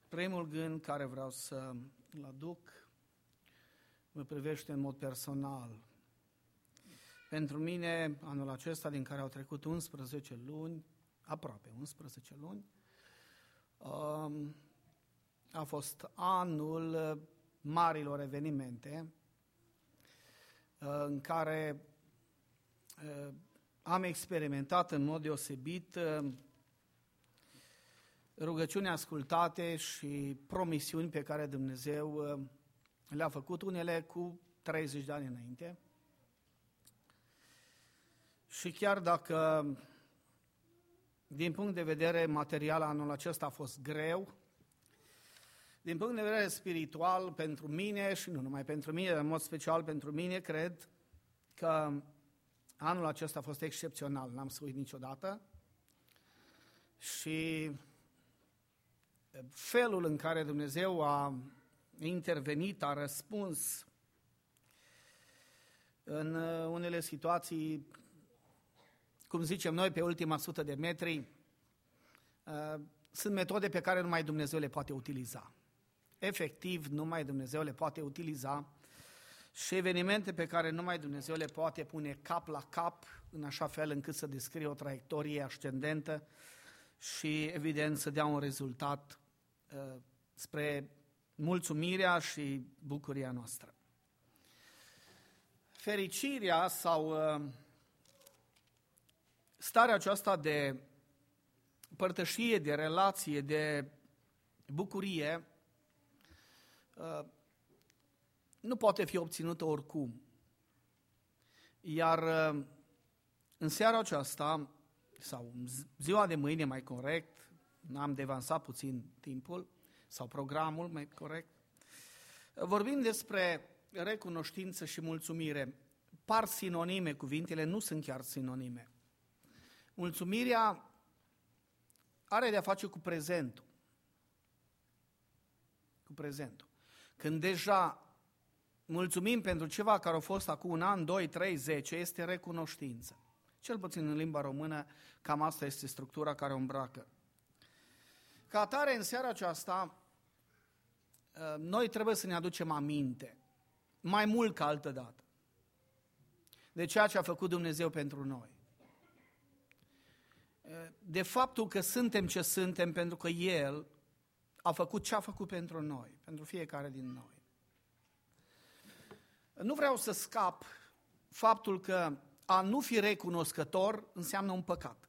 Primul gând care vreau să-l aduc mă privește în mod personal. Pentru mine, anul acesta, din care au trecut 11 luni, aproape 11 luni, a fost anul marilor evenimente în care am experimentat în mod deosebit rugăciuni ascultate și promisiuni pe care Dumnezeu le-a făcut, unele cu 30 de ani înainte. Și chiar dacă din punct de vedere material anul acesta a fost greu, din punct de vedere spiritual pentru mine și nu numai pentru mine, dar în mod special pentru mine, cred că anul acesta a fost excepțional, n-am să uit niciodată. Și felul în care Dumnezeu a intervenit, a răspuns în unele situații, cum zicem noi, pe ultima 100 de metri, sunt metode pe care numai Dumnezeu le poate utiliza. Efectiv, numai Dumnezeu le poate utiliza și evenimente pe care numai Dumnezeu le poate pune cap la cap, în așa fel încât să descrie o traiectorie ascendentă și, evident, să dea un rezultat spre mulțumirea și bucuria noastră. Fericirea sau starea aceasta de părtășie, de relație, de bucurie, nu poate fi obținută oricum. Iar în seara aceasta, sau ziua de mâine mai corect, am devansat puțin timpul, sau programul mai corect, vorbim despre recunoștință și mulțumire. Par sinonime, cuvintele nu sunt chiar sinonime. Mulțumirea are de-a face cu prezentul. Cu prezentul. Când deja mulțumim pentru ceva care a fost acum 1 an, 2, 3, 10, este recunoștință. Cel puțin în limba română, cam asta este structura care o îmbracă. Ca atare, în seara aceasta, noi trebuie să ne aducem aminte, mai mult ca altădată, de ceea ce a făcut Dumnezeu pentru noi. De faptul că suntem ce suntem pentru că El a făcut ce a făcut pentru noi, pentru fiecare din noi. Nu vreau să scap faptul că a nu fi recunoscător înseamnă un păcat.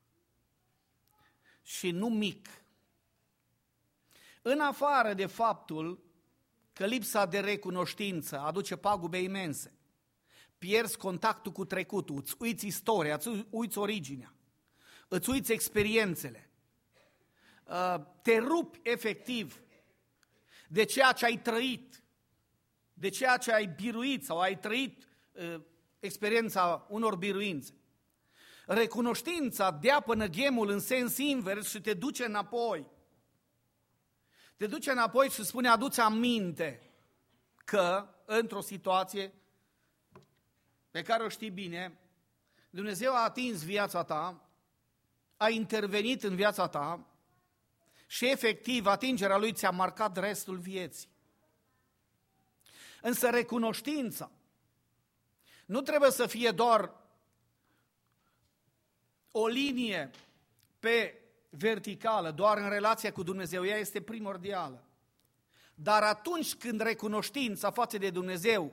Și nu mic. În afară de faptul că lipsa de recunoștință aduce pagube imense, pierzi contactul cu trecutul, îți uiți istoria, îți uiți originea, îți uiți experiențele, te rupi efectiv de ceea ce ai trăit, de ceea ce ai biruit sau ai trăit experiența unor biruințe. Recunoștința dea până ghemul în sens invers și te duce înapoi. Te duce înapoi și spune, adu-ți aminte că într-o situație pe care o știi bine, Dumnezeu a atins viața ta, a intervenit în viața ta și efectiv atingerea Lui ți-a marcat restul vieții. Însă recunoștința nu trebuie să fie doar o linie pe verticală, doar în relația cu Dumnezeu, ea este primordială. Dar atunci când recunoștința față de Dumnezeu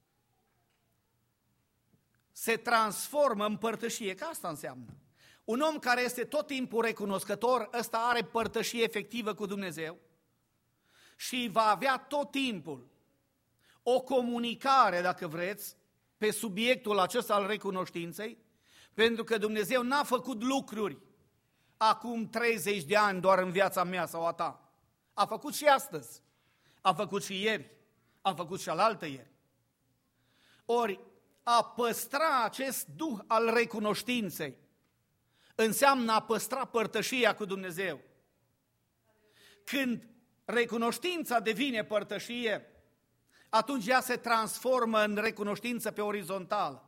se transformă în părtășie, că asta înseamnă. Un om care este tot timpul recunoscător, ăsta are părtășie efectivă cu Dumnezeu și va avea tot timpul o comunicare, dacă vreți, pe subiectul acesta al recunoștinței, pentru că Dumnezeu n-a făcut lucruri acum 30 de ani doar în viața mea sau a ta. A făcut și astăzi, a făcut și ieri, a făcut și alaltă ieri. Ori a păstra acest duh al recunoștinței înseamnă a păstra părtășia cu Dumnezeu. Când recunoștința devine părtășie, atunci ea se transformă în recunoștință pe orizontală.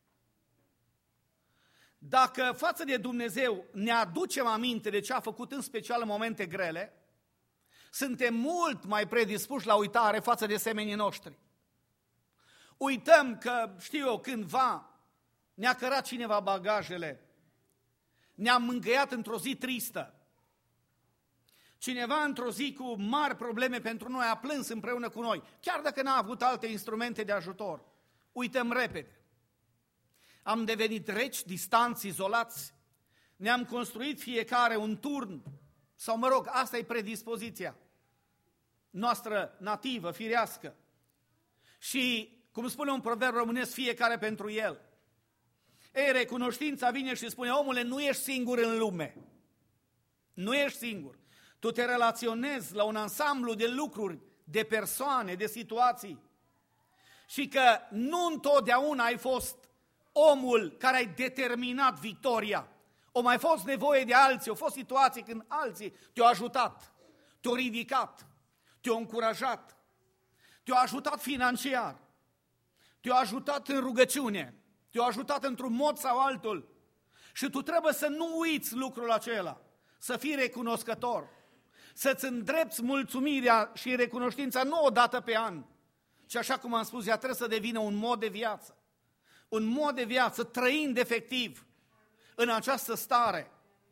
Dacă față de Dumnezeu ne aducem aminte de ce a făcut în special în momente grele, suntem mult mai predispuși la uitare față de semenii noștri. Uităm că, știu eu, cândva ne-a cărat cineva bagajele, ne-am mângâiat într-o zi tristă. Cineva într-o zi cu mari probleme pentru noi a plâns împreună cu noi, chiar dacă n-a avut alte instrumente de ajutor. Uităm repede. Am devenit reci, distanți, izolați, ne-am construit fiecare un turn, sau mă rog, asta e predispoziția noastră nativă, firească. Și, cum spune un proverb românesc, fiecare pentru el. Ei, recunoștința vine și spune, omule, nu ești singur în lume. Nu ești singur. Tu te relaționezi la un ansamblu de lucruri, de persoane, de situații. Și că nu întotdeauna ai fost omul care ai determinat victoria. O mai fost nevoie de alții, au fost situații când alții te-au ajutat, te-au ridicat, te-au încurajat, te-au ajutat financiar, te-au ajutat în rugăciune, te-au ajutat într-un mod sau altul. Și tu trebuie să nu uiți lucrul acela, să fii recunoscător, să-ți îndrepți mulțumirea și recunoștința nu o dată pe an, ci așa cum am spus, ea trebuie să devină un mod de viață. Un mod de viață, trăind efectiv în această stare.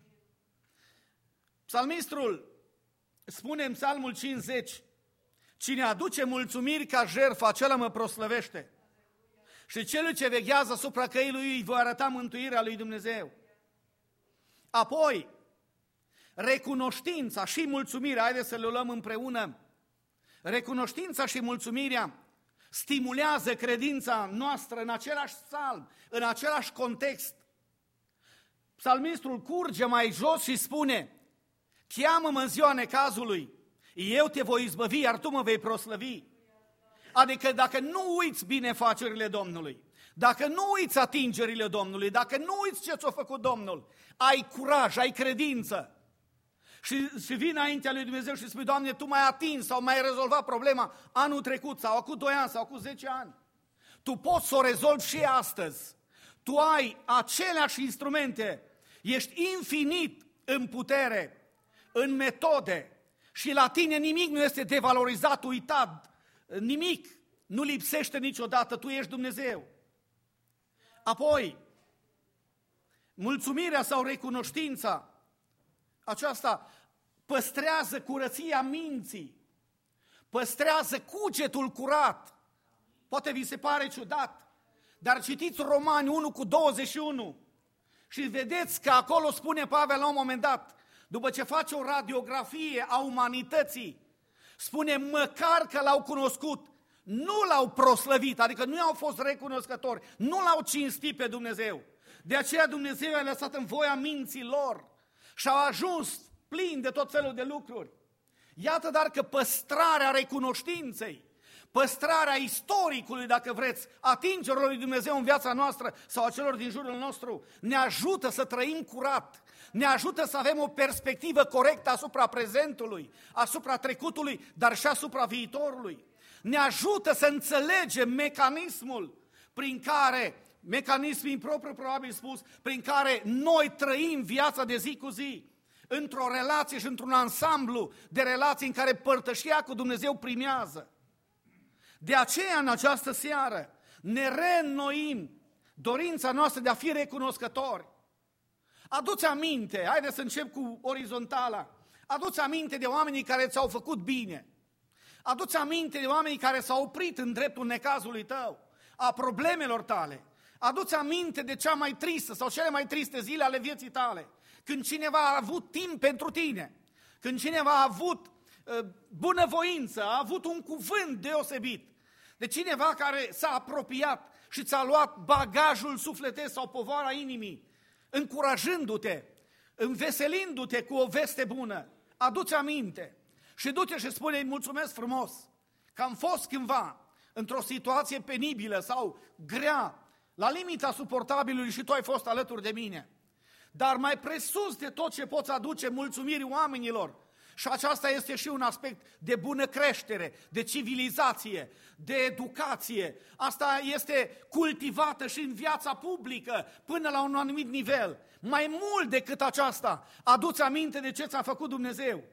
Psalmistul spune în Psalmul 50, cine aduce mulțumiri ca jertfă, acela mă proslăvește. Și celui ce veghează asupra căii lui îi voi arăta mântuirea lui Dumnezeu. Apoi, recunoștința și mulțumirea, haideți să le luăm împreună. Recunoștința și mulțumirea stimulează credința noastră în același psalm, în același context. Psalmistul curge mai jos și spune, cheamă-mă în ziua necazului, eu te voi izbăvi, iar tu mă vei proslăvi. Adică dacă nu uiți binefacerile Domnului, dacă nu uiți atingerile Domnului, dacă nu uiți ce ți-a făcut Domnul, ai curaj, ai credință și vii înaintea lui Dumnezeu și spui, Doamne, Tu m-ai atins sau m-ai rezolvat problema anul trecut sau acum 2 ani sau acum 10 ani. Tu poți să o rezolvi și astăzi. Tu ai aceleași instrumente, ești infinit în putere, în metode și la tine nimic nu este devalorizat, uitat, nimic nu lipsește niciodată, tu ești Dumnezeu. Apoi, mulțumirea sau recunoștința, aceasta păstrează curăția minții, păstrează cugetul curat. Poate vi se pare ciudat, dar citiți Romani 1:21 și vedeți că acolo spune Pavel la un moment dat, după ce face o radiografie a umanității, spune măcar că l-au cunoscut, nu l-au proslăvit, adică nu i-au fost recunoscători, nu l-au cinstit pe Dumnezeu. De aceea Dumnezeu i-a lăsat în voia minții lor și au ajuns plini de tot felul de lucruri. Iată dar că păstrarea recunoștinței, păstrarea istoricului, dacă vreți, atingerilor lui Dumnezeu în viața noastră sau a celor din jurul nostru, ne ajută să trăim curat, ne ajută să avem o perspectivă corectă asupra prezentului, asupra trecutului, dar și asupra viitorului. Ne ajută să înțelegem mecanismul prin care, mecanismul impropriu probabil spus, prin care noi trăim viața de zi cu zi, într-o relație și într-un ansamblu de relații în care părtășia cu Dumnezeu primează. De aceea, în această seară, ne reînnoim dorința noastră de a fi recunoscători. Adu-ți aminte, haideți să încep cu orizontala, adu-ți aminte de oamenii care ți-au făcut bine. Adu-ți aminte de oamenii care s-au oprit în dreptul necazului tău, a problemelor tale. Adu-ți aminte de cea mai tristă sau cele mai triste zile ale vieții tale, când cineva a avut timp pentru tine, când cineva a avut bunăvoință, a avut un cuvânt deosebit, de cineva care s-a apropiat și ți-a luat bagajul sufletesc sau povara inimii, încurajându-te, înveselindu-te cu o veste bună. Adu-ți aminte și du-te și spune-i mulțumesc frumos că am fost cândva într-o situație penibilă sau grea, la limita suportabilului și tu ai fost alături de mine. Dar mai presus de tot ce poți aduce mulțumirii oamenilor, și aceasta este și un aspect de bună creștere, de civilizație, de educație. Asta este cultivată și în viața publică până la un anumit nivel. Mai mult decât aceasta, adu-ți aminte de ce ți-a făcut Dumnezeu.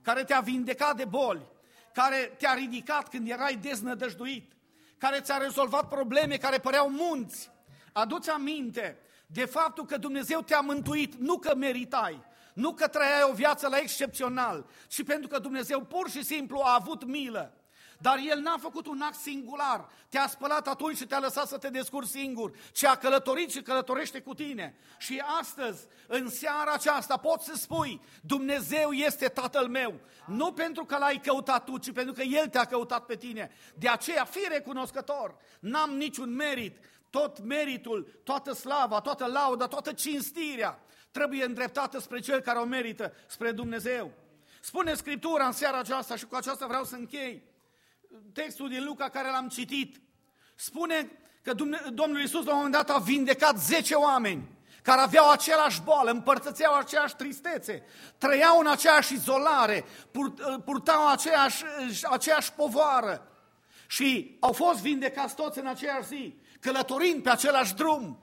care te-a vindecat de boli, care te-a ridicat când erai deznădăjduit, care ți-a rezolvat probleme care păreau munți. Adu-ți aminte de faptul că Dumnezeu te-a mântuit, nu că meritai, nu că trăiai o viață la excepțional, ci pentru că Dumnezeu pur și simplu a avut milă. Dar El n-a făcut un act singular, te-a spălat atunci și te-a lăsat să te descurci singur, ci a călătorit și călătorește cu tine. Și astăzi, în seara aceasta, poți să spui, Dumnezeu este Tatăl meu, nu pentru că L-ai căutat tu, ci pentru că El te-a căutat pe tine. De aceea, fii recunoscător, n-am niciun merit, tot meritul, toată slava, toată lauda, toată cinstirea trebuie îndreptată spre Cel care o merită, spre Dumnezeu. Spune Scriptura în seara aceasta și cu aceasta vreau să închei. Textul din Luca care l-am citit spune că Domnul Iisus la un moment dat a vindecat 10 oameni care aveau același boală, împărtățeau aceeași tristețe, trăiau în aceeași izolare, purtau aceeași povoară și au fost vindecați toți în aceeași zi, călătorind pe același drum.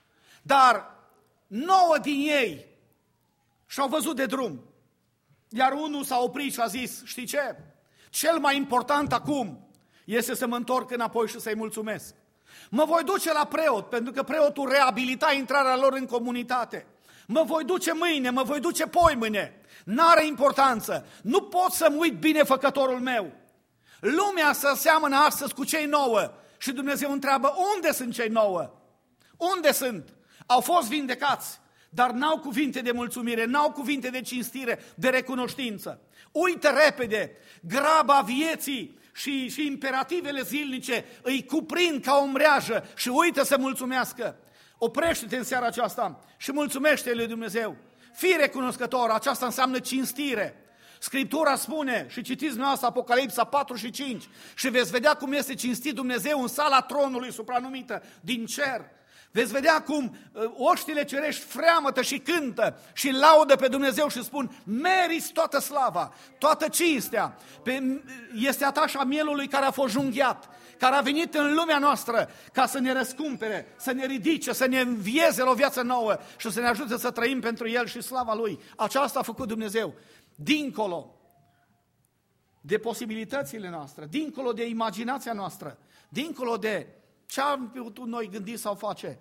Dar 9 din ei și-au văzut de drum, iar unul s-a oprit și a zis, știi ce? Cel mai important acum este să mă întorc înapoi și să-i mulțumesc. Mă voi duce la preot, pentru că preotul reabilita intrarea lor în comunitate. Mă voi duce mâine, mă voi duce poimâine. N-are importanță. Nu pot să-mi uit binefăcătorul meu. Lumea se seamănă astăzi cu cei 9 și Dumnezeu întreabă, unde sunt cei 9? Unde sunt? Au fost vindecați, dar n-au cuvinte de mulțumire, n-au cuvinte de cinstire, de recunoștință. Uită repede, graba vieții și imperativele zilnice îi cuprind ca o mreajă și uită să mulțumească. Oprește-te în seara aceasta și mulțumește lui Dumnezeu. Fii recunoscător, aceasta înseamnă cinstire. Scriptura spune, și citiți dumneavoastră Apocalipsa 4 și 5, și veți vedea cum este cinstit Dumnezeu în sala tronului supranumită din cer. Veți vedea cum oștile cerești freamătă și cântă și laudă pe Dumnezeu și spun, meriți toată slava, toată cinstea. Este a ta și a mielului care a fost junghiat, care a venit în lumea noastră ca să ne răscumpere, să ne ridice, să ne învieze la o viață nouă și să ne ajute să trăim pentru El și slava Lui. Aceasta a făcut Dumnezeu. Dincolo de posibilitățile noastre, dincolo de imaginația noastră, dincolo de ce am putut noi gândi sau face,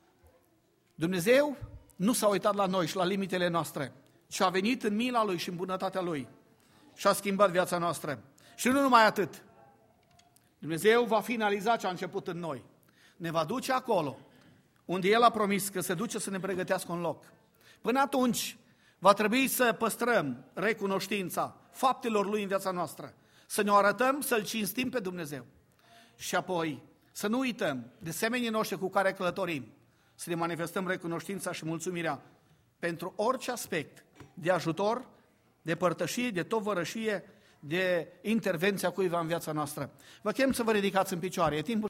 Dumnezeu nu s-a uitat la noi și la limitele noastre, ci a venit în mila Lui și în bunătatea Lui și a schimbat viața noastră. Și nu numai atât, Dumnezeu va finaliza ce a început în noi. Ne va duce acolo unde El a promis că se duce să ne pregătească un loc. Până atunci va trebui să păstrăm recunoștința faptelor Lui în viața noastră, să ne o arătăm, să-L cinstim pe Dumnezeu și apoi să nu uităm de semenii noștri cu care călătorim, să ne manifestăm recunoștința și mulțumirea pentru orice aspect de ajutor, de părtășie, de tovărășie, de intervenția cuiva în viața noastră. Vă chem să vă ridicați în picioare. E timpul